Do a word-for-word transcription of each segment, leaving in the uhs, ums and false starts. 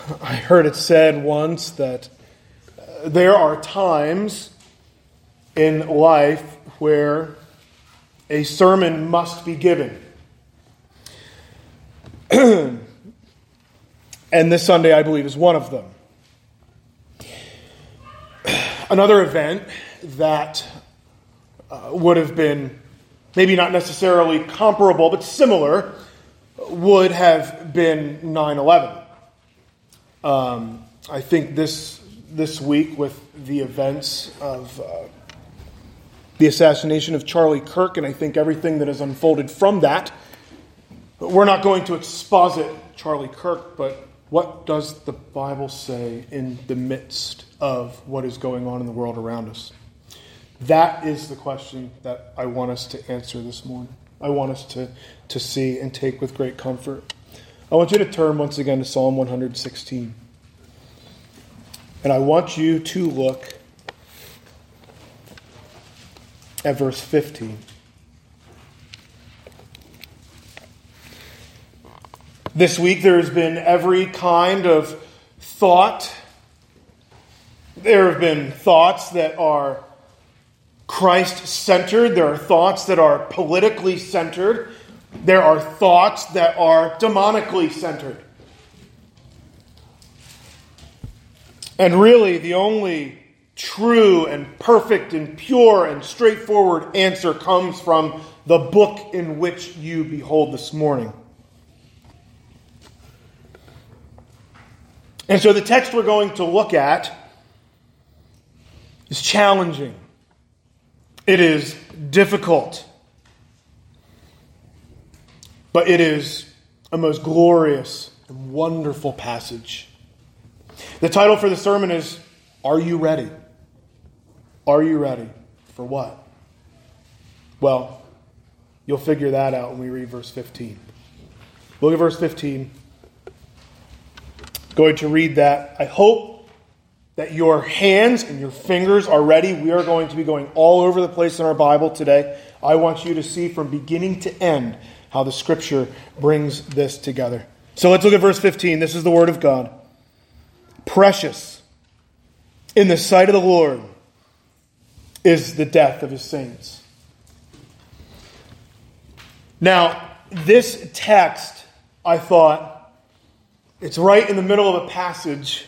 I heard it said once that uh, there are times in life where a sermon must be given. And this Sunday, I believe, is one of them. Another event that uh, would have been maybe not necessarily comparable, but similar, would have been nine eleven. Um, I think this this week with the events of uh, the assassination of Charlie Kirk, and I think everything that has unfolded from that, we're not going to exposit Charlie Kirk, but what does the Bible say in the midst of what is going on in the world around us? That is the question that I want us to answer this morning. I want us to, to see and take with great comfort. I want you to turn once again to Psalm one sixteen. And I want you to look at verse fifteen. This week there has been every kind of thought. There have been thoughts that are Christ-centered. There are thoughts that are politically centered. There are thoughts that are demonically centered. And really, the only true and perfect and pure and straightforward answer comes from the book in which you behold this morning. And so the text we're going to look at is challenging. It is difficult. But it is a most glorious and wonderful passage. The title for the sermon is, Are You Ready? Are you ready? For what? Well, you'll figure that out when we read verse fifteen. Look at verse fifteen. Going to read that. I hope that your hands and your fingers are ready. We are going to be going all over the place in our Bible today. I want you to see from beginning to end how the Scripture brings this together. So let's look at verse fifteen. This is the Word of God. Precious in the sight of the Lord is the death of His saints. Now, this text, I thought, it's right in the middle of a passage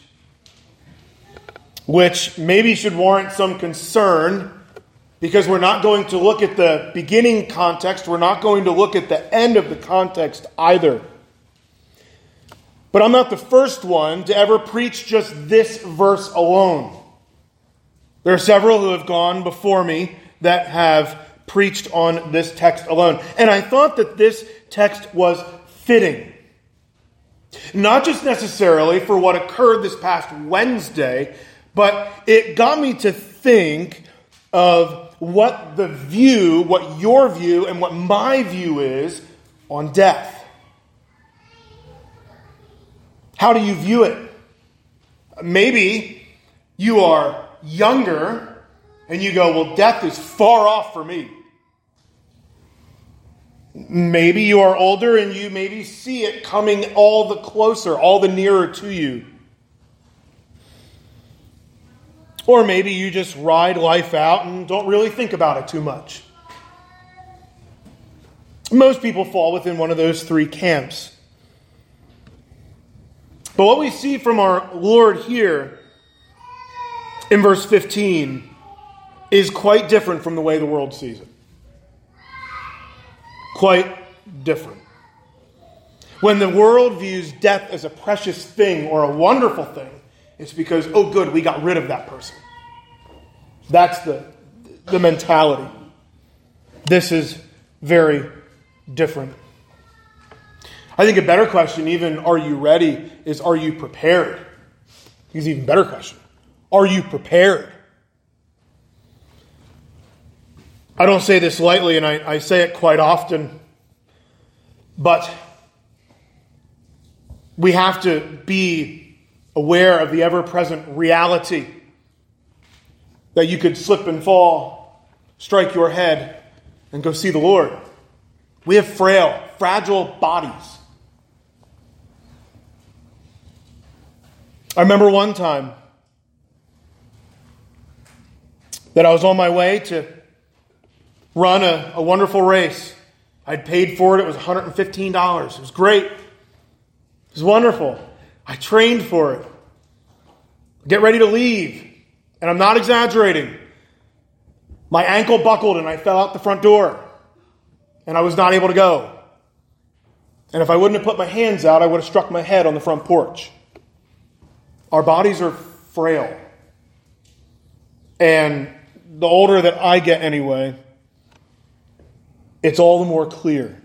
which maybe should warrant some concern, because we're not going to look at the beginning context. We're not going to look at the end of the context either. But I'm not the first one to ever preach just this verse alone. There are several who have gone before me that have preached on this text alone. And I thought that this text was fitting. Not just necessarily for what occurred this past Wednesday, but it got me to think of what the view, what your view, and what my view is on death. How do you view it? Maybe you are younger and you go, well, death is far off for me. Maybe you are older and you maybe see it coming all the closer, all the nearer to you. Or maybe you just ride life out and don't really think about it too much. Most people fall within one of those three camps. But what we see from our Lord here in verse fifteen is quite different from the way the world sees it. Quite different. When the world views death as a precious thing or a wonderful thing, it's because, oh good, we got rid of that person. That's the, the mentality. This is very different. I think a better question, even are you ready, is are you prepared? It's an even better question. Are you prepared? I don't say this lightly, and I, I say it quite often, but we have to be aware of the ever-present reality that you could slip and fall, strike your head, and go see the Lord. We have frail, fragile bodies. I remember one time that I was on my way to run a, a wonderful race. I'd paid for it. It was one hundred fifteen dollars. It was great. It was wonderful. I trained for it. Get ready to leave. And I'm not exaggerating. My ankle buckled and I fell out the front door. And I was not able to go. And if I wouldn't have put my hands out, I would have struck my head on the front porch. Our bodies are frail. And the older that I get anyway, it's all the more clear.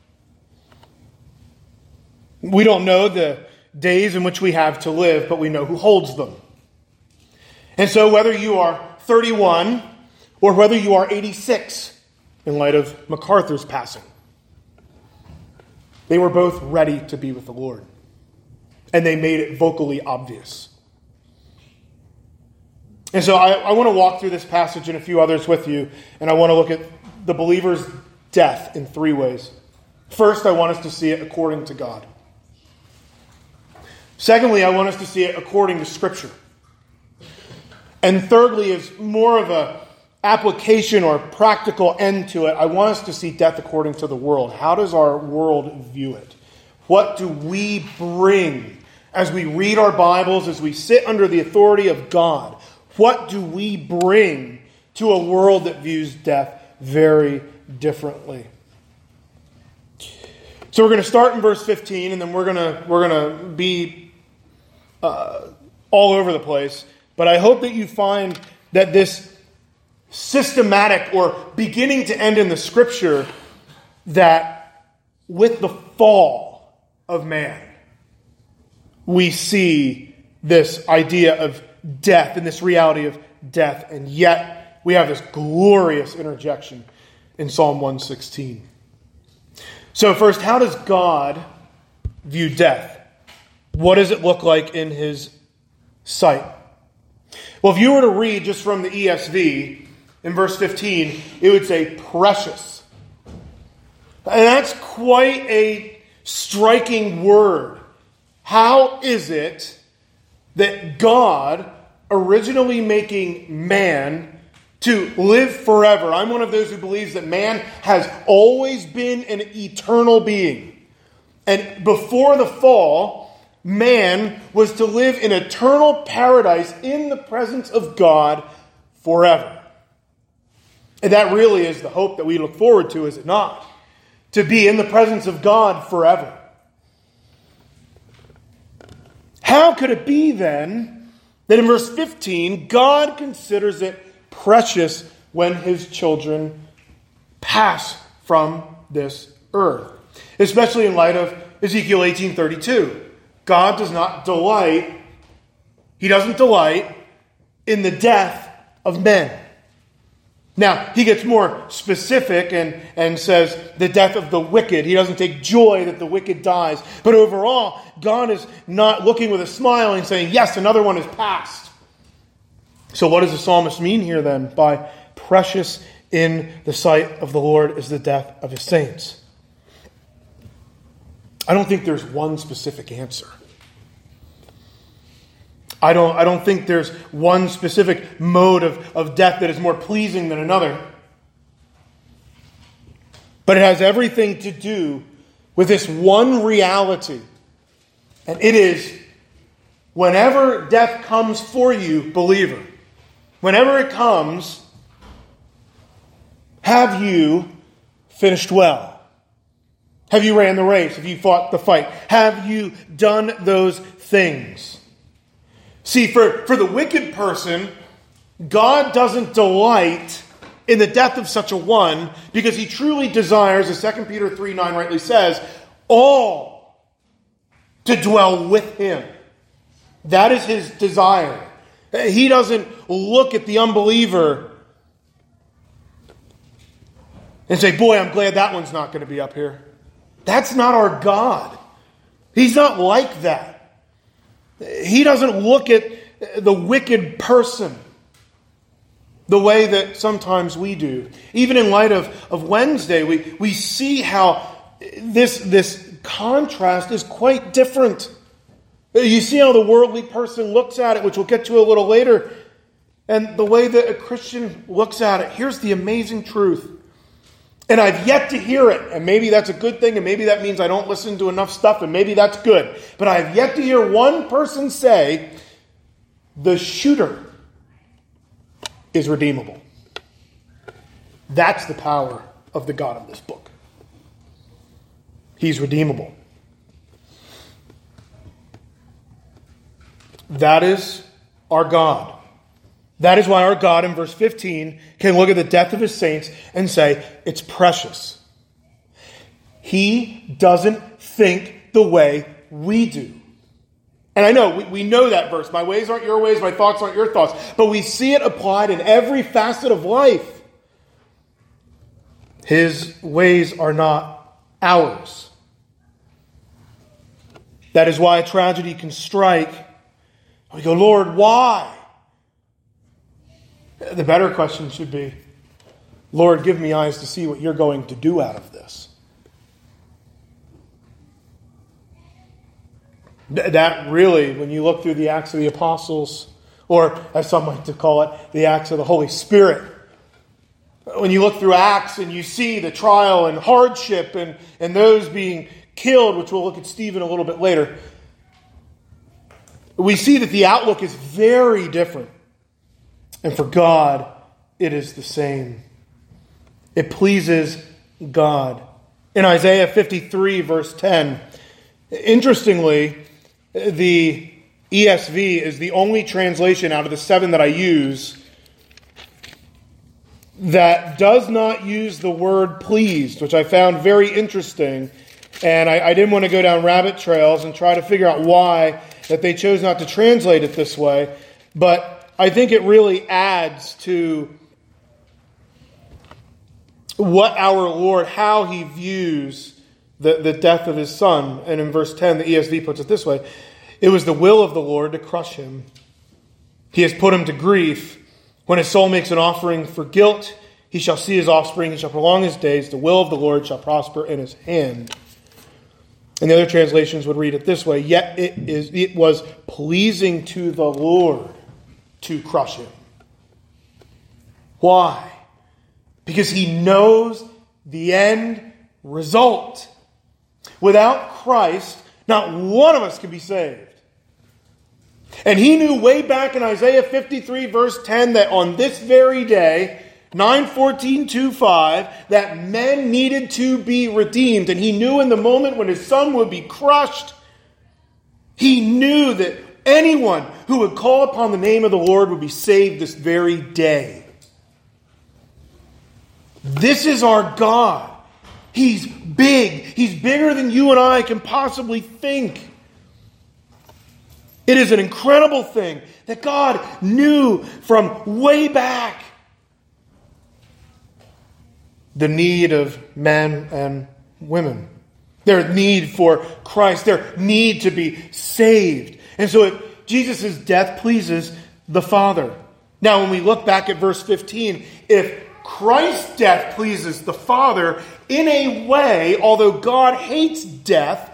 We don't know the days in which we have to live, but we know who holds them. And so whether you are thirty-one or whether you are eighty-six, in light of MacArthur's passing, they were both ready to be with the Lord. And they made it vocally obvious. And so I, I want to walk through this passage and a few others with you, and I want to look at the believer's death in three ways. First, I want us to see it according to God. Secondly, I want us to see it according to Scripture. And thirdly, is more of a application or practical end to it. I want us to see death according to the world. How does our world view it? What do we bring as we read our Bibles, as we sit under the authority of God? What do we bring to a world that views death very differently? So we're going to start in verse fifteen, and then we're going to we're going to be uh, all over the place. But I hope that you find that this systematic or beginning to end in the Scripture, that with the fall of man, we see this idea of death and this reality of death. And yet we have this glorious interjection in Psalm one sixteen. So first, how does God view death? What does it look like in His sight? Well, if you were to read just from the E S V, in verse fifteen, it would say precious. And that's quite a striking word. How is it that God, originally making man to live forever — I'm one of those who believes that man has always been an eternal being, and before the fall, man was to live in eternal paradise in the presence of God forever. And that really is the hope that we look forward to, is it not? To be in the presence of God forever. How could it be then that in verse fifteen, God considers it precious when His children pass from this earth? Especially in light of Ezekiel eighteen thirty-two. God does not delight, He doesn't delight in the death of men. Now, He gets more specific and, and says the death of the wicked. He doesn't take joy that the wicked dies. But overall, God is not looking with a smile and saying, yes, another one is passed. So what does the psalmist mean here then by precious in the sight of the Lord is the death of His saints? I don't think there's one specific answer. I don't, I don't think there's one specific mode of, of death that is more pleasing than another. But it has everything to do with this one reality. And it is, whenever death comes for you, believer, whenever it comes, have you finished well? Have you ran the race? Have you fought the fight? Have you done those things? See, for, for the wicked person, God doesn't delight in the death of such a one because He truly desires, as Second Peter three nine rightly says, all to dwell with Him. That is His desire. He doesn't look at the unbeliever and say, boy, I'm glad that one's not going to be up here. That's not our God. He's not like that. He doesn't look at the wicked person the way that sometimes we do. Even in light of, of Wednesday, we, we see how this, this contrast is quite different. You see how the worldly person looks at it, which we'll get to a little later, and the way that a Christian looks at it. Here's the amazing truth. And I've yet to hear it, and maybe that's a good thing, and maybe that means I don't listen to enough stuff, and maybe that's good. But I've yet to hear one person say, the shooter is redeemable. That's the power of the God of this book. He's redeemable. That is our God. That is why our God in verse fifteen can look at the death of his saints and say, it's precious. He doesn't think the way we do. And I know, we, we know that verse. My ways aren't your ways, my thoughts aren't your thoughts. But we see it applied in every facet of life. His ways are not ours. That is why a tragedy can strike. We go, Lord, why? The better question should be, Lord, give me eyes to see what you're going to do out of this. That really, when you look through the Acts of the Apostles, or as some like to call it, the Acts of the Holy Spirit, when you look through Acts and you see the trial and hardship and, and those being killed, which we'll look at Stephen a little bit later, we see that the outlook is very different. And for God, it is the same. It pleases God. In Isaiah fifty-three, verse ten, interestingly, the E S V is the only translation out of the seven that I use that does not use the word pleased, which I found very interesting. And I, I didn't want to go down rabbit trails and try to figure out why that they chose not to translate it this way. But I think it really adds to what our Lord, how he views the, the death of his son. And in verse ten, the E S V puts it this way. It was the will of the Lord to crush him. He has put him to grief. When his soul makes an offering for guilt, he shall see his offspring, he shall prolong his days. The will of the Lord shall prosper in his hand. And the other translations would read it this way. Yet it is it was pleasing to the Lord to crush him. Why? Because he knows the end result. Without Christ, not one of us can be saved. And he knew way back in Isaiah fifty-three, verse ten, that on this very day, nine fourteen twenty-five, that men needed to be redeemed. And he knew in the moment when his son would be crushed, he knew that anyone who would call upon the name of the Lord would be saved this very day. This is our God. He's big. He's bigger than you and I can possibly think. It is an incredible thing that God knew from way back the need of men and women. Their need for Christ. Their need to be saved. And so if Jesus' death pleases the Father. Now when we look back at verse fifteen, if Christ's death pleases the Father, in a way, although God hates death,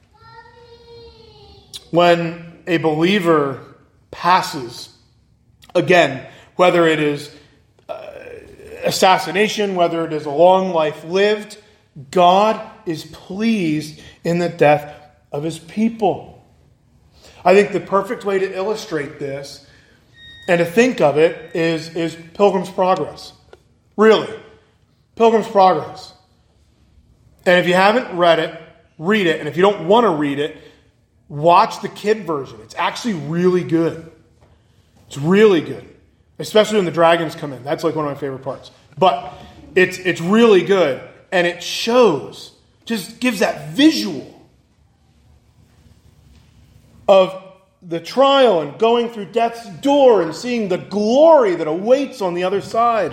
when a believer passes, again, whether it is uh, assassination, whether it is a long life lived, God is pleased in the death of his people. I think the perfect way to illustrate this and to think of it is, is Pilgrim's Progress. Really. Pilgrim's Progress. And if you haven't read it, read it. And if you don't want to read it, watch the kid version. It's actually really good. It's really good. Especially when the dragons come in. That's like one of my favorite parts. But it's it's really good. And it shows, just gives that visual of the trial and going through death's door and seeing the glory that awaits on the other side.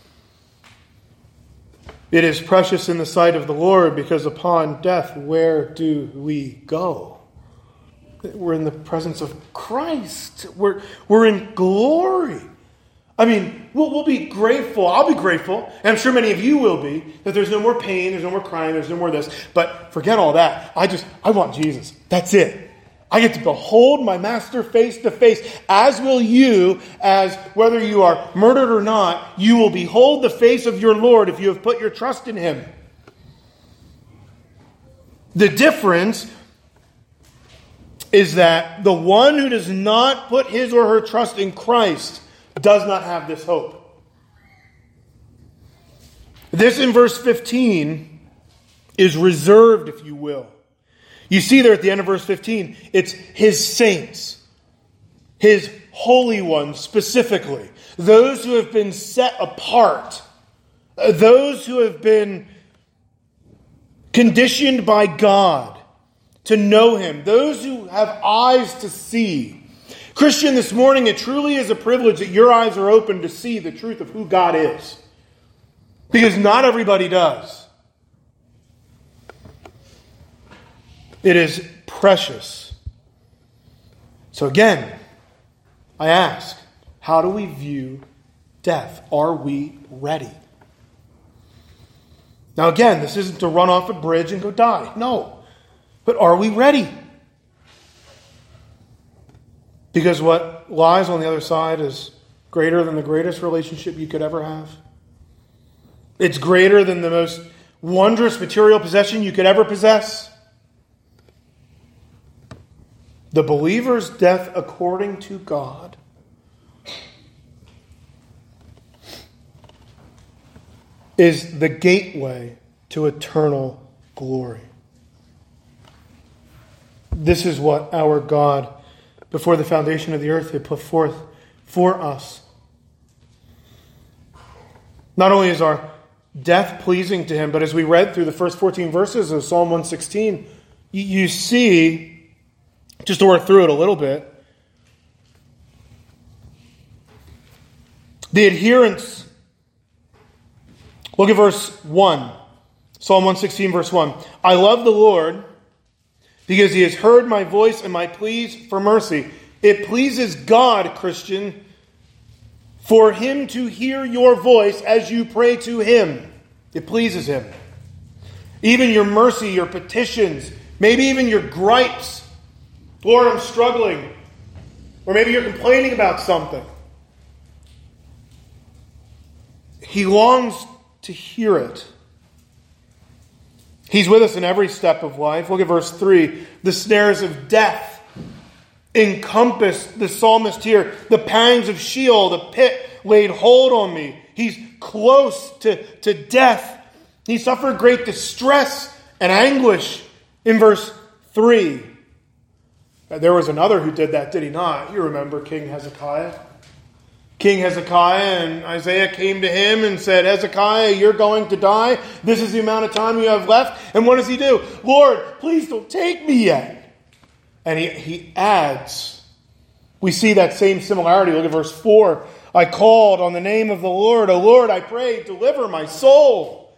It is precious in the sight of the Lord because upon death, where do we go? We're in the presence of Christ. We're, we're in glory. I mean, we'll, we'll be grateful. I'll be grateful, and I'm sure many of you will be, that there's no more pain, there's no more crying, there's no more this. But forget all that. I just, I want Jesus. That's it. I get to behold my master face to face, as will you, as whether you are murdered or not, you will behold the face of your Lord if you have put your trust in him. The difference is that the one who does not put his or her trust in Christ does not have this hope. This in verse fifteen is reserved, if you will. You see there at the end of verse fifteen, it's his saints, his holy ones specifically, those who have been set apart, those who have been conditioned by God to know him, those who have eyes to see. Christian, this morning, it truly is a privilege that your eyes are open to see the truth of who God is. Because not everybody does. It is precious. So again, I ask, how do we view death? Are we ready? Now again, this isn't to run off a bridge and go die. No. But are we ready? Because what lies on the other side is greater than the greatest relationship you could ever have. It's greater than the most wondrous material possession you could ever possess. The believer's death according to God is the gateway to eternal glory. This is what our God, before the foundation of the earth, had put forth for us. Not only is our death pleasing to him, but as we read through the first fourteen verses of Psalm one sixteen, you see, just to work through it a little bit, the adherents. Look at verse one. Psalm one sixteen, verse one. I love the Lord because he has heard my voice and my pleas for mercy. It pleases God, Christian, for him to hear your voice as you pray to him. It pleases him. Even your mercy, your petitions, maybe even your gripes. Lord, I'm struggling. Or maybe you're complaining about something. He longs to hear it. He's with us in every step of life. Look at verse three. The snares of death encompass the psalmist here. The pangs of Sheol, the pit laid hold on me. He's close to, to death. He suffered great distress and anguish in verse three. There was another who did that, did he not? You remember King Hezekiah. King Hezekiah, and Isaiah came to him and said, Hezekiah, you're going to die. This is the amount of time you have left. And what does he do? Lord, please don't take me yet. And he, he adds, we see that same similarity. Look at verse four. I called on the name of the Lord. O Lord, I pray, deliver my soul.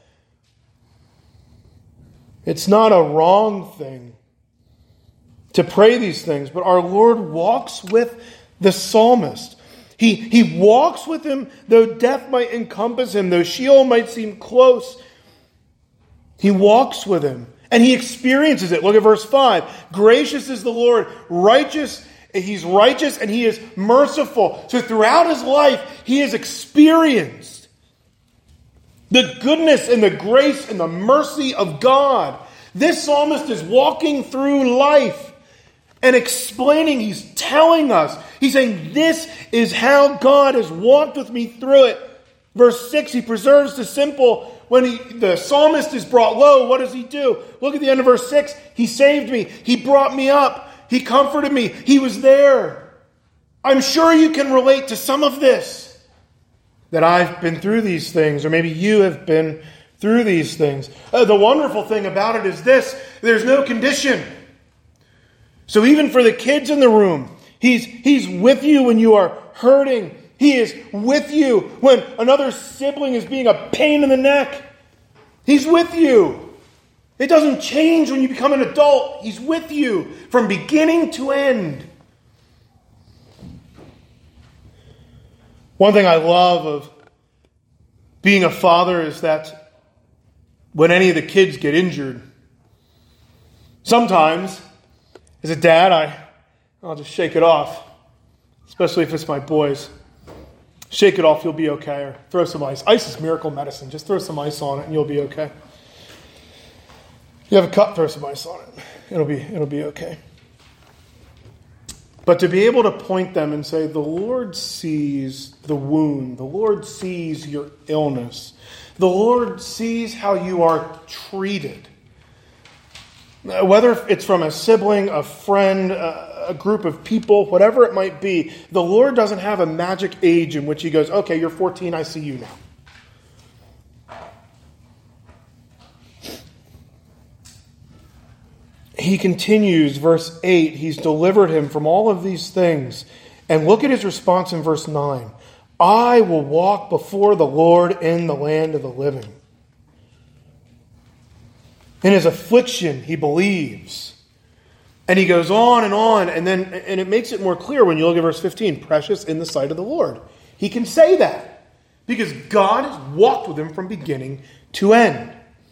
It's not a wrong thing to pray these things, but our Lord walks with the psalmist. He, he walks with him, though death might encompass him, though Sheol might seem close. He walks with him, and he experiences it. Look at verse five. Gracious is the Lord, righteous. He's righteous, and he is merciful. So throughout his life, he has experienced the goodness and the grace and the mercy of God. This psalmist is walking through life and explaining, he's telling us, he's saying, this is how God has walked with me through it. Verse six, he preserves the simple. When he, the psalmist is brought low, what does he do? Look at the end of verse six. He saved me. He brought me up. He comforted me. He was there. I'm sure you can relate to some of this. That I've been through these things, or maybe you have been through these things. Uh, the wonderful thing about it is this. There's no condition. So even for the kids in the room, he's, he's with you when you are hurting. He is with you when another sibling is being a pain in the neck. He's with you. It doesn't change when you become an adult. He's with you from beginning to end. One thing I love of being a father is that when any of the kids get injured, sometimes as a dad, I I'll just shake it off, especially if it's my boys. Shake it off, you'll be okay. Or throw some ice. Ice is miracle medicine. Just throw some ice on it and you'll be okay. You have a cut, throw some ice on it. It'll be, it'll be okay. But to be able to point them and say, the Lord sees the wound. The Lord sees your illness. The Lord sees how you are treated. Whether it's from a sibling, a friend, a group of people, whatever it might be, the Lord doesn't have a magic age in which he goes, okay, you're fourteen, I see you now. He continues, verse eight, he's delivered him from all of these things. And look at his response in verse nine. I will walk before the Lord in the land of the living. In his affliction, he believes. And he goes on and on, and then and it makes it more clear when you look at verse fifteen, precious in the sight of the Lord. He can say that because God has walked with him from beginning to end.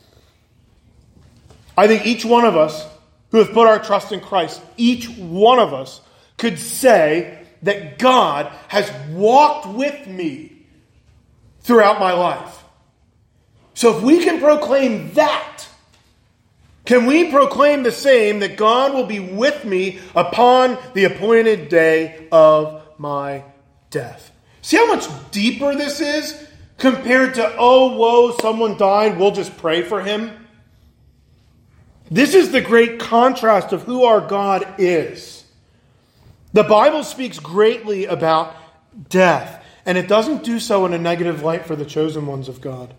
I think each one of us who have put our trust in Christ, each one of us could say that God has walked with me throughout my life. So if we can proclaim that, can we proclaim the same, that God will be with me upon the appointed day of my death? See how much deeper this is compared to, oh, whoa, someone died, we'll just pray for him. This is the great contrast of who our God is. The Bible speaks greatly about death, and it doesn't do so in a negative light for the chosen ones of God.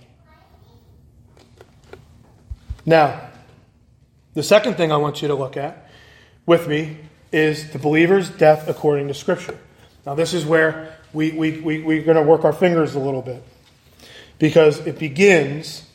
Now, the second thing I want you to look at with me is the believer's death according to Scripture. Now, this is where we, we, we, we're going to work our fingers a little bit, because it begins,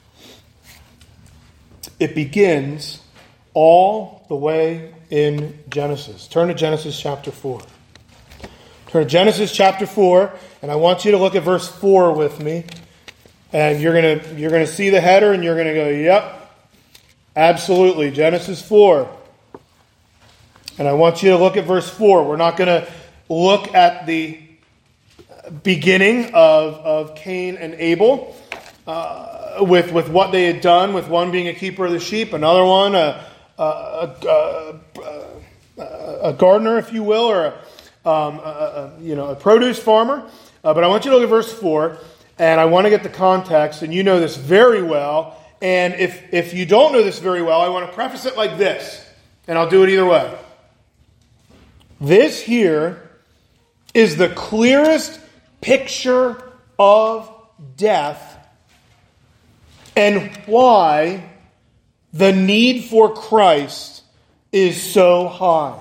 it begins all the way in Genesis. Turn to Genesis chapter four. Turn to Genesis chapter four, and I want you to look at verse four with me. And you're going to you're going to see the header, and you're going to go, yep, absolutely, Genesis four. And I want you to look at verse four. We're not going to look at the beginning of, of Cain and Abel, uh, with, with what they had done, with one being a keeper of the sheep, another one a, a, a, a, a gardener, if you will, or a, um, a, a, you know, a produce farmer. Uh, but I want you to look at verse four, and I want to get the context, and you know this very well. And if, if you don't know this very well, I want to preface it like this, and I'll do it either way. This here is the clearest picture of death and why the need for Christ is so high.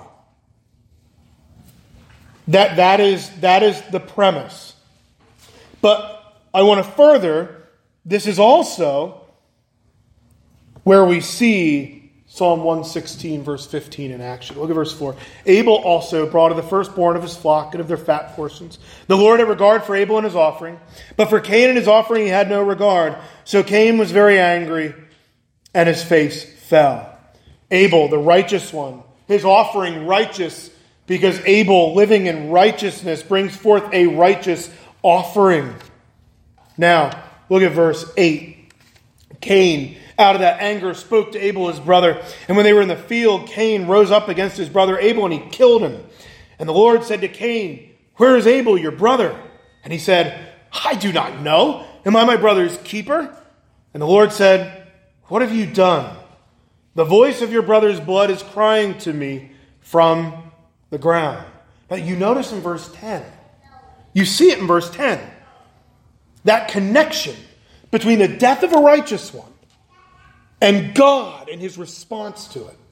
That, that is, that is the premise. But I want to further, this is also where we see Psalm one sixteen, verse fifteen in action. Look at verse four. Abel also brought of the firstborn of his flock and of their fat portions. The Lord had regard for Abel and his offering, but for Cain and his offering he had no regard. So Cain was very angry, and his face fell. Abel, the righteous one, his offering righteous, because Abel, living in righteousness, brings forth a righteous offering. Now, look at verse eight. Cain, out of that anger, spoke to Abel his brother. And when they were in the field, Cain rose up against his brother Abel, and he killed him. And the Lord said to Cain, "Where is Abel, your brother?" And he said, "I do not know. Am I my brother's keeper?" And the Lord said, "What have you done? The voice of your brother's blood is crying to me from the ground." Now you notice in verse ten. You see it in verse ten. That connection between the death of a righteous one and God and his response to it.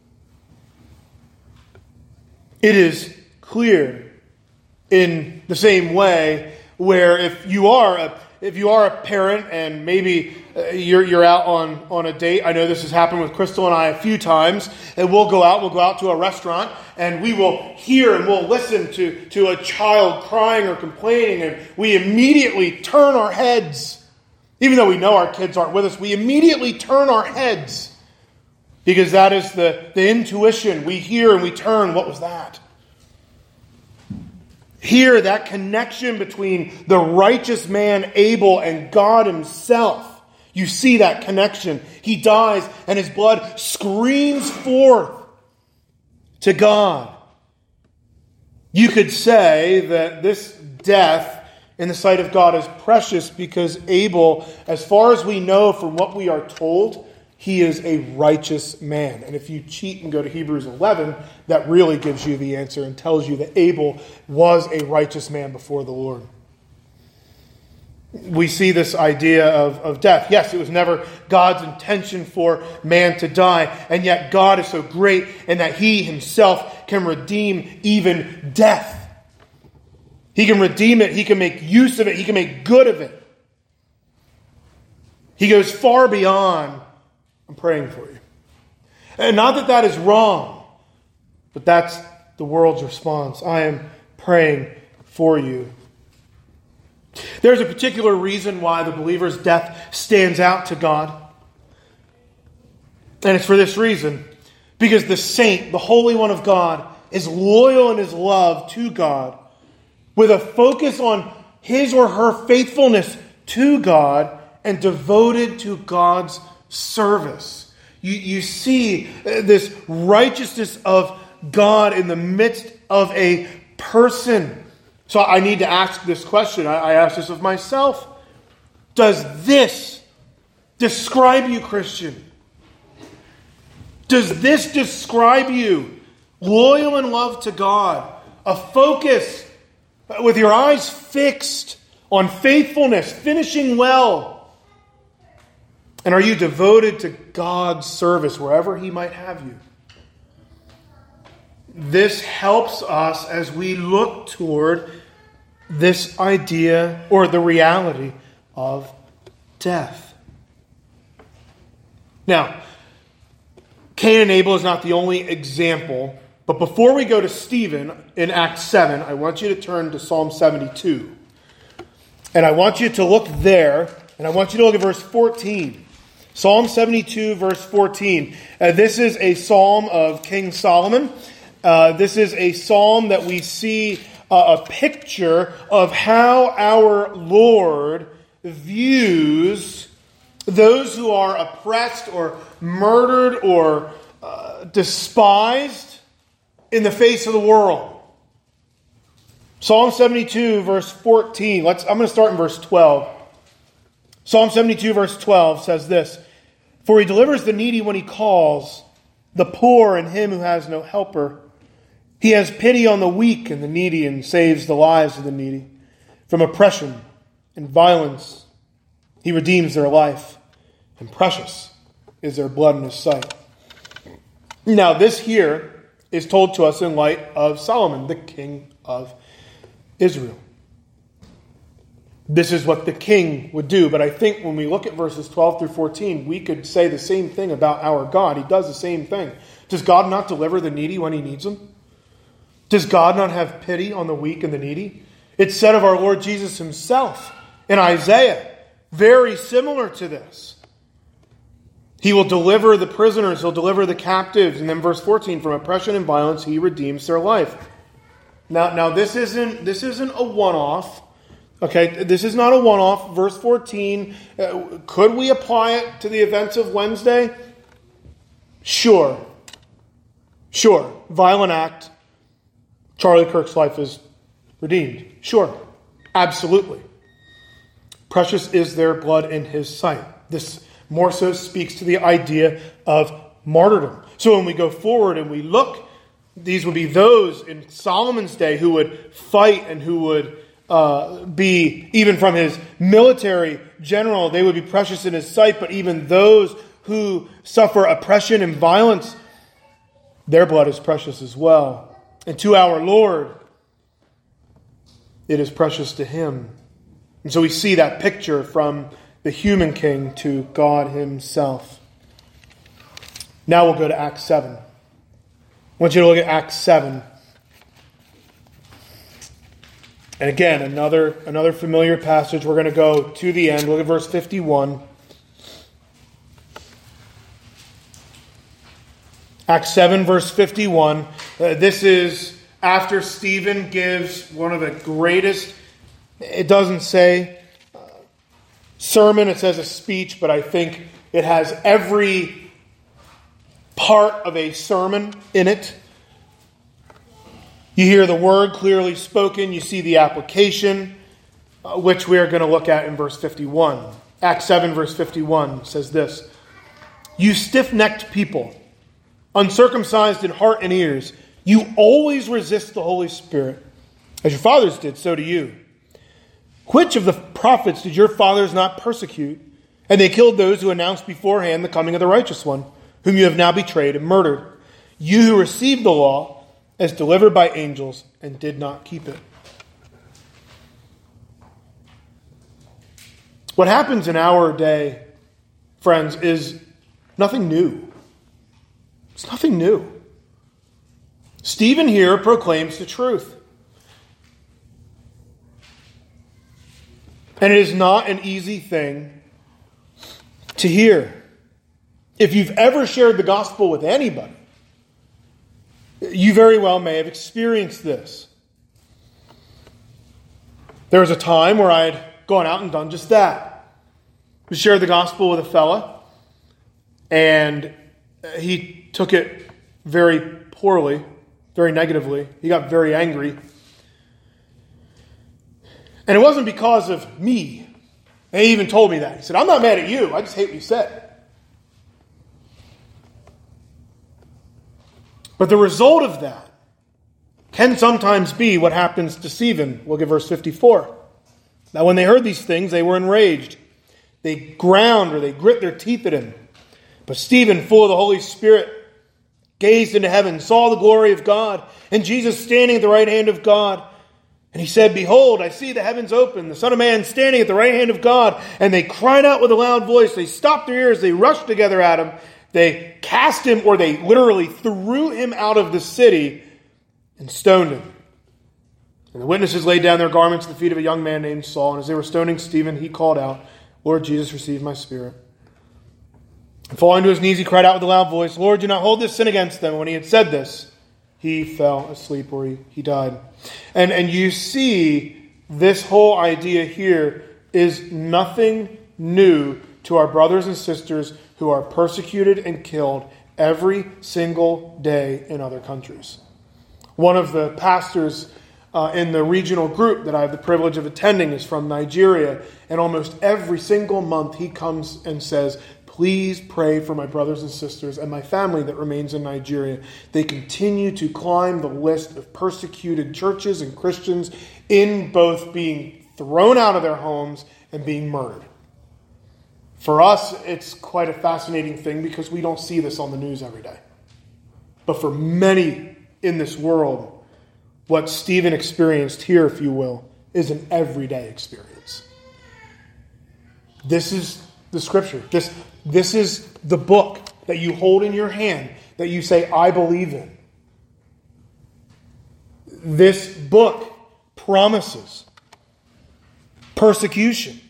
It is clear in the same way where if you are a, if you are a parent and maybe you're you're out on, on a date. I know this has happened with Crystal and I a few times. And we'll go out, we'll go out to a restaurant and we will hear and we'll listen to, to a child crying or complaining, and we immediately turn our heads. Even though we know our kids aren't with us, we immediately turn our heads because that is the, the intuition. We hear and we turn. What was that? Here, that connection between the righteous man Abel and God himself. You see that connection. He dies and his blood screams forth to God. You could say that this death in the sight of God is precious because Abel, as far as we know from what we are told, he is a righteous man. And if you cheat and go to Hebrews eleven, that really gives you the answer and tells you that Abel was a righteous man before the Lord. We see this idea of, of death. Yes, it was never God's intention for man to die, and yet God is so great in that he himself can redeem even death. He can redeem it. He can make use of it. He can make good of it. He goes far beyond, I'm praying for you. And not that that is wrong, but that's the world's response. I am praying for you. There's a particular reason why the believer's death stands out to God. And it's for this reason. Because the saint, the Holy One of God, is loyal in his love to God, with a focus on his or her faithfulness to God and devoted to God's service. You, you see this righteousness of God in the midst of a person. So I need to ask this question. I, I ask this of myself. Does this describe you, Christian? Does this describe you? Loyal in love to God. A focus with your eyes fixed on faithfulness, finishing well. And are you devoted to God's service wherever He might have you? This helps us as we look toward this idea or the reality of death. Now, Cain and Abel is not the only example. But before we go to Stephen in Acts seven, I want you to turn to Psalm seventy-two. And I want you to look there, and I want you to look at verse fourteen. Psalm seventy-two, verse fourteen. Uh, this is a psalm of King Solomon. Uh, this is a psalm that we see uh, a picture of how our Lord views those who are oppressed or murdered or uh, despised in the face of the world. Psalm seventy-two, verse fourteen. Let's. I'm going to start in verse twelve. Psalm seventy-two, verse twelve says this: For he delivers the needy when he calls, the poor and him who has no helper. He has pity on the weak and the needy and saves the lives of the needy. From oppression and violence, he redeems their life, and precious is their blood in his sight. Now, this here is told to us in light of Solomon, the king of Israel. This is what the king would do. But I think when we look at verses twelve through fourteen, we could say the same thing about our God. He does the same thing. Does God not deliver the needy when he needs them? Does God not have pity on the weak and the needy? It's said of our Lord Jesus himself in Isaiah, very similar to this. He will deliver the prisoners, he'll deliver the captives. And then verse fourteen, from oppression and violence, he redeems their life. Now, now this isn't this isn't a one-off. Okay, this is not a one-off. Verse fourteen, uh, could we apply it to the events of Wednesday? Sure. Sure. Violent act. Charlie Kirk's life is redeemed. Sure. Absolutely. Precious is their blood in his sight. This more so speaks to the idea of martyrdom. So when we go forward and we look, these would be those in Solomon's day who would fight and who would uh, be, even from his military general, they would be precious in his sight. But even those who suffer oppression and violence, their blood is precious as well. And to our Lord, it is precious to him. And so we see that picture from the human king to God himself. Now we'll go to Acts seven. I want you to look at Acts seven. And again, another, another familiar passage. We're going to go to the end. Look at verse fifty-one. Acts seven, verse fifty-one. Uh, this is after Stephen gives one of the greatest, it doesn't say uh, sermon, it says a speech, but I think it has every part of a sermon in it. You hear the word clearly spoken, you see the application, uh, which we are going to look at in verse fifty-one. Acts seven, verse fifty-one says this: "You stiff-necked people, uncircumcised in heart and ears, you always resist the Holy Spirit. As your fathers did, so do you. Which of the prophets did your fathers not persecute? And they killed those who announced beforehand the coming of the righteous one, whom you have now betrayed and murdered. You who received the law as delivered by angels and did not keep it." What happens in our day, friends, is nothing new. It's nothing new. Stephen here proclaims the truth. And it is not an easy thing to hear. If you've ever shared the gospel with anybody, you very well may have experienced this. There was a time where I had gone out and done just that. I shared the gospel with a fella, and he took it very poorly, very negatively. He got very angry. And it wasn't because of me. And he even told me that. He said, "I'm not mad at you. I just hate what you said." But the result of that can sometimes be what happens to Stephen. Look at verse fifty-four. "Now when they heard these things, they were enraged. They ground or they grit their teeth at him. But Stephen, full of the Holy Spirit, gazed into heaven, saw the glory of God, and Jesus standing at the right hand of God. And he said, 'Behold, I see the heavens open, the Son of Man standing at the right hand of God.' And they cried out with a loud voice. They stopped their ears. They rushed together at him. They cast him, or they literally threw him out of the city and stoned him. And the witnesses laid down their garments at the feet of a young man named Saul. And as they were stoning Stephen, he called out, 'Lord Jesus, receive my spirit.' And falling to his knees, he cried out with a loud voice, 'Lord, do not hold this sin against them.' When he had said this, he fell asleep, or he, he died." And, and you see, this whole idea here is nothing new to our brothers and sisters who are persecuted and killed every single day in other countries. One of the pastors uh, in the regional group that I have the privilege of attending is from Nigeria, and almost every single month he comes and says, "Please pray for my brothers and sisters and my family that remains in Nigeria. They continue to climb the list of persecuted churches and Christians in both being thrown out of their homes and being murdered." For us, it's quite a fascinating thing because we don't see this on the news every day. But for many in this world, what Stephen experienced here, if you will, is an everyday experience. This is the scripture. This, this is the book that you hold in your hand, that you say, "I believe in." This book promises persecution.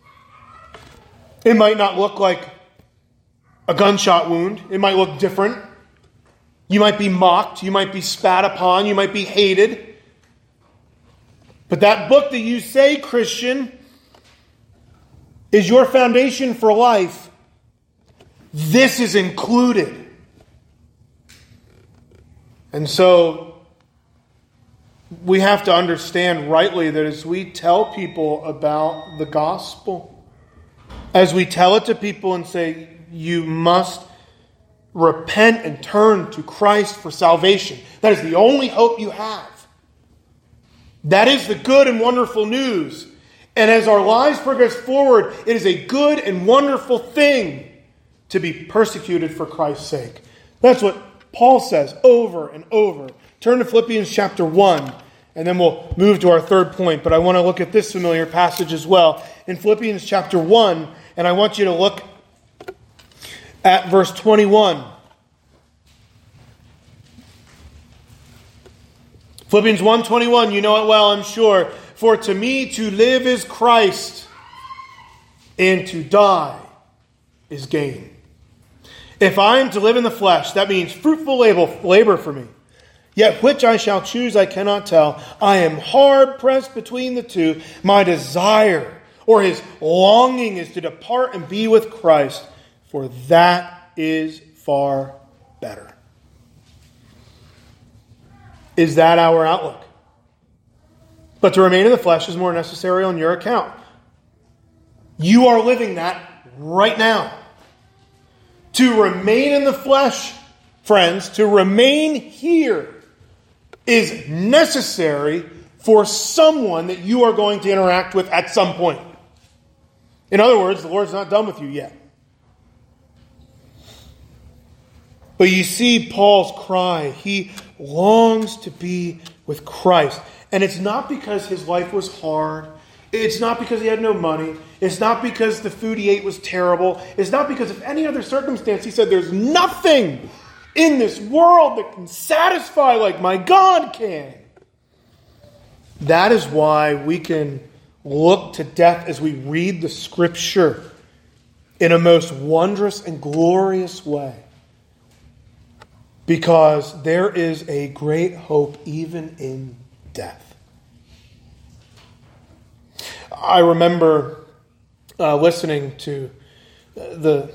It might not look like a gunshot wound. It might look different. You might be mocked. You might be spat upon. You might be hated. But that book that you say, Christian, is your foundation for life. This is included. And so we have to understand rightly that as we tell people about the gospel, as we tell it to people and say, you must repent and turn to Christ for salvation. That is the only hope you have. That is the good and wonderful news. And as our lives progress forward, it is a good and wonderful thing to be persecuted for Christ's sake. That's what Paul says over and over. Turn to Philippians chapter one, and then we'll move to our third point. But I want to look at this familiar passage as well. In Philippians chapter one, and I want you to look at verse twenty-one. Philippians one twenty-one, you know it well, I'm sure. "For to me to live is Christ, and to die is gain. If I am to live in the flesh, that means fruitful labor for me. Yet which I shall choose I cannot tell. I am hard pressed between the two. My desire, or his longing, is to depart and be with Christ, for that is far better. Is that our outlook? But to remain in the flesh is more necessary on your account. You are living that right now. To remain in the flesh, friends, to remain here is necessary for someone that you are going to interact with at some point. In other words, the Lord's not done with you yet. But you see Paul's cry. He longs to be with Christ. And it's not because his life was hard. It's not because he had no money. It's not because the food he ate was terrible. It's not because of any other circumstance. He said, there's nothing in this world that can satisfy like my God can. That is why we can look to death as we read the Scripture in a most wondrous and glorious way. Because there is a great hope even in death. I remember uh, listening to the,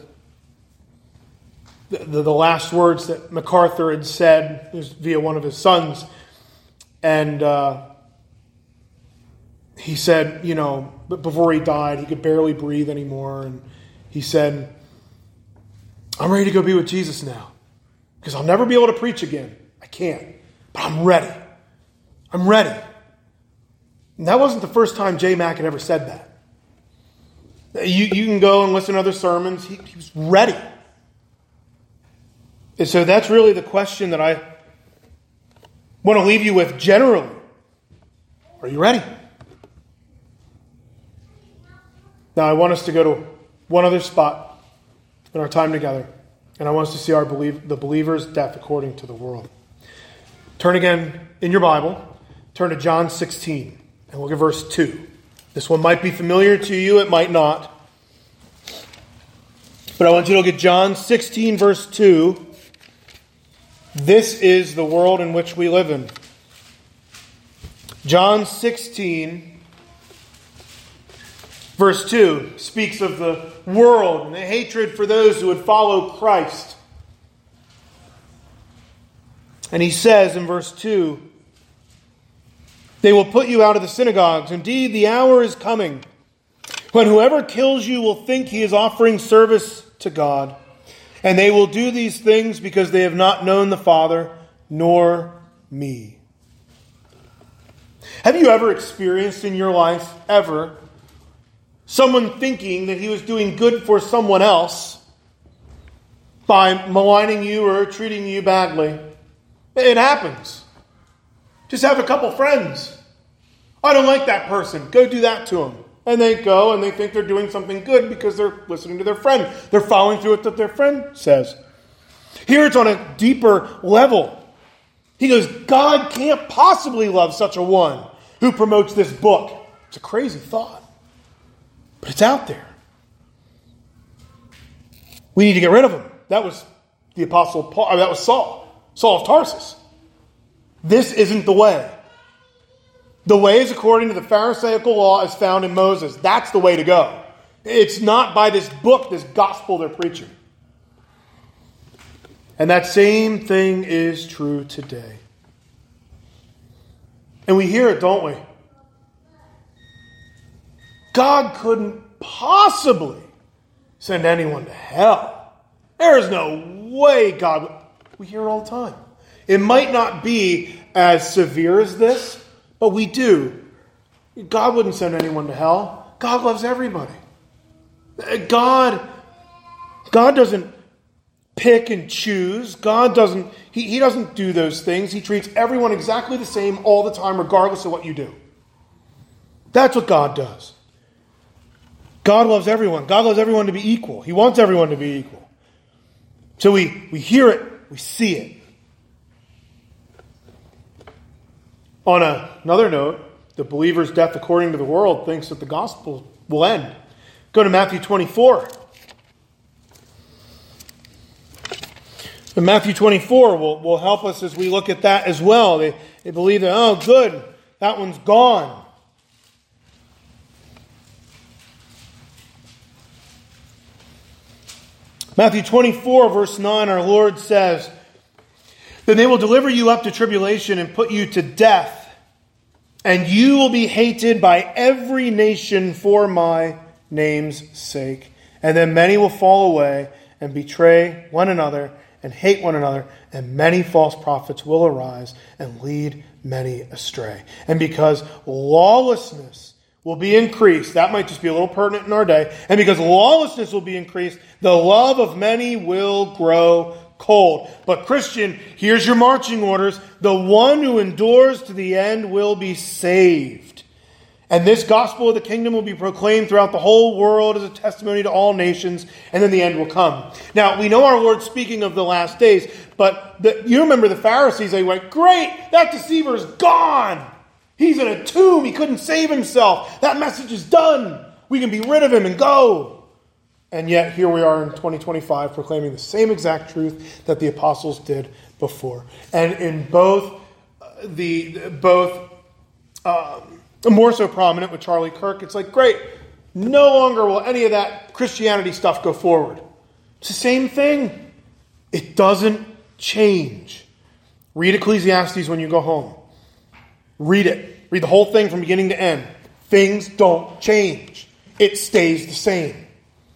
the the last words that MacArthur had said. It was via one of his sons. And uh, he said, you know, but before he died, he could barely breathe anymore. And he said, I'm ready to go be with Jesus now. Because I'll never be able to preach again. I can't. But I'm ready. I'm ready. And that wasn't the first time J. Mack had ever said that. You, you can go and listen to other sermons. He, he was ready. And so that's really the question that I want to leave you with generally. Are you ready? Now I want us to go to one other spot in our time together. And I want us to see our believe, the believer's death according to the world. Turn again in your Bible. Turn to John sixteen. And look at verse two. This one might be familiar to you. It might not. But I want you to look at John sixteen, verse two. This is the world in which we live in. John sixteen, verse two, speaks of the world and the hatred for those who would follow Christ. And he says in verse two, they will put you out of the synagogues. Indeed, the hour is coming when whoever kills you will think he is offering service to God. And they will do these things because they have not known the Father nor me. Have you ever experienced in your life, ever, someone thinking that he was doing good for someone else by maligning you or treating you badly? It happens. Just have a couple friends. I don't like that person. Go do that to him. And they go and they think they're doing something good because they're listening to their friend. They're following through with what their friend says. Here it's on a deeper level. He goes, God can't possibly love such a one who promotes this book. It's a crazy thought. But it's out there. We need to get rid of him. That was the Apostle Paul. That was Saul. Saul of Tarsus. This isn't the way. The way is according to the Pharisaical law as found in Moses. That's the way to go. It's not by this book, this gospel they're preaching. And that same thing is true today. And we hear it, don't we? God couldn't possibly send anyone to hell. There is no way God... We hear it all the time. It might not be as severe as this, but we do. God wouldn't send anyone to hell. God loves everybody. God, God doesn't pick and choose. God doesn't, he, he doesn't do those things. He treats everyone exactly the same all the time, regardless of what you do. That's what God does. God loves everyone. God loves everyone to be equal. He wants everyone to be equal. So we, we hear it, we see it. On a, another note, the believer's death according to the world thinks that the gospel will end. Go to Matthew twenty-four. And Matthew twenty-four will, will help us as we look at that as well. They, they believe that, oh, good, that one's gone. Matthew twenty-four, verse nine, our Lord says, "Then they will deliver you up to tribulation and put you to death, and you will be hated by every nation for my name's sake. And then many will fall away and betray one another and hate one another, and many false prophets will arise and lead many astray. And because lawlessness will be increased," that might just be a little pertinent in our day, "and because lawlessness will be increased, the love of many will grow cold. But Christian, here's your marching orders. The one who endures to the end will be saved. And this gospel of the kingdom will be proclaimed throughout the whole world as a testimony to all nations, and then the end will come." Now, we know our Lord speaking of the last days, but the, you remember the Pharisees, they went, "Great, that deceiver's gone. He's in a tomb. He couldn't save himself. That message is done. We can be rid of him and go." And yet, here we are in twenty twenty-five proclaiming the same exact truth that the apostles did before. And in both, uh, the both um, more so prominent with Charlie Kirk, it's like, great, no longer will any of that Christianity stuff go forward. It's the same thing. It doesn't change. Read Ecclesiastes when you go home. Read it. Read the whole thing from beginning to end. Things don't change. It stays the same.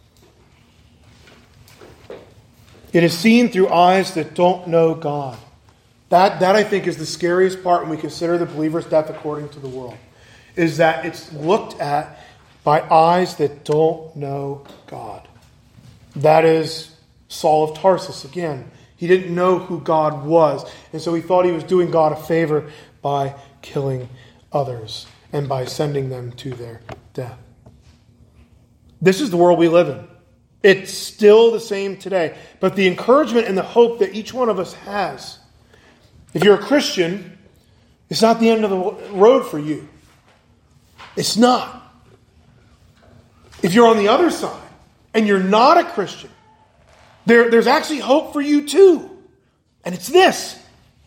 It is seen through eyes that don't know God. That, that I think is the scariest part when we consider the believer's death according to the world, is that it's looked at by eyes that don't know God. That is Saul of Tarsus again. He didn't know who God was, and so he thought he was doing God a favor by killing others and by sending them to their death. This is the world we live in. It's still the same today. But the encouragement and the hope that each one of us has, if you're a Christian, it's not the end of the road for you. It's not. If you're on the other side and you're not a Christian, there, there's actually hope for you too. And it's this: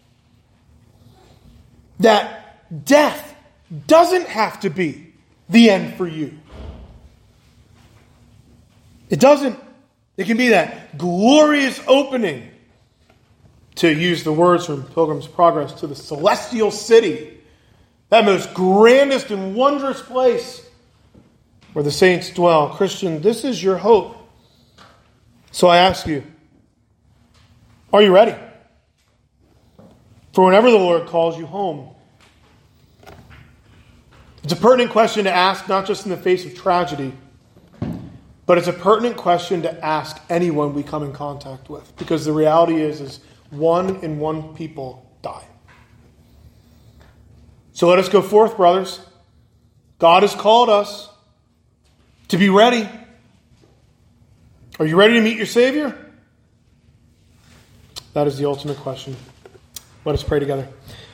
that death doesn't have to be the end for you. It doesn't. It can be that glorious opening, to use the words from Pilgrim's Progress, to the celestial city, that most grandest and wondrous place where the saints dwell. Christian, this is your hope. So I ask you, are you ready for whenever the Lord calls you home? It's a pertinent question to ask, not just in the face of tragedy, but it's a pertinent question to ask anyone we come in contact with. Because the reality is, is one in one people die. So let us go forth, brothers. God has called us to be ready. Are you ready to meet your Savior? That is the ultimate question. Let us pray together.